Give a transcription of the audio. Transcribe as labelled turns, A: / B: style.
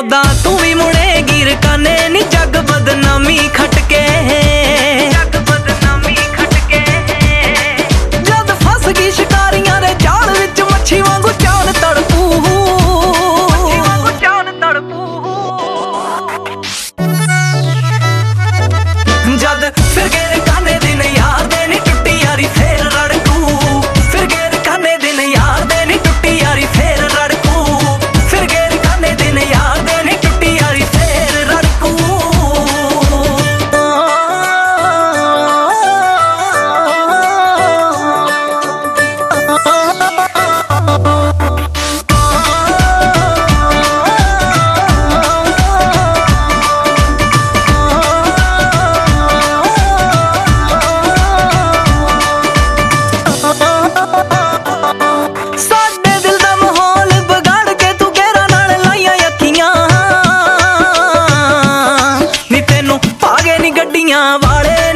A: ਉਦਾਂ ਤੂੰ ਵੀ ਮੁੜੇਗੀ ਰਕਾਨੇ ਨੀ ਜੱਗ ਬਦਨਾਮੀ ਖੱਟ ਕੇ ਜਦ ਫਸ ਗਈ ਸ਼ਿਕਾਰੀਆਂ ਦੇ ਜਾਲ ਵਿੱਚ ਮੱਛੀ ਵਾਂਗੂ ਚਾਲ ਤੜਪੂ ਜਦ ਫਿਰ ਗਏ ਰਕਾਨੇ ਦਿਨ ਯਾਰ ਦੇ ਨੀ ਟੁੱਟੀ ਯਾਰੀ ਫੇਰ ਰੜਕੂ ਫਿਰ ਗਏ ਰਕਾਨੇ ਦਿਨ ਯਾਰ ਦੇ ਨੀ ਟੁੱਟੀ ਯਾਰੀ ਫੇਰ ਰੜਕੂ ਫਿਰ ਗਏ ਰਕਾਨੇ ਦਿਨ ਯਾਰ ਦੇ ਨੀ ਟੁੱਟੀ ਯਾਰੀ ਫੇਰ ਰੜਕੂ ਸਾਡੇ ਦਿਲ ਦਾ ਮਾਹੌਲ ਵਿਗਾੜ ਕੇ ਤੂੰ ਗਹਿਰਾ ਨਾਲ ਲਾਈਆਂ ਅੱਖੀਆਂ ਨੀ ਤੈਨੂੰ ਪਾਗੇ ਨੀ ਗੱਡੀਆਂ ਵਾਲੇ